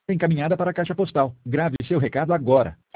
encaminhada para a caixa postal. Grave seu recado agora.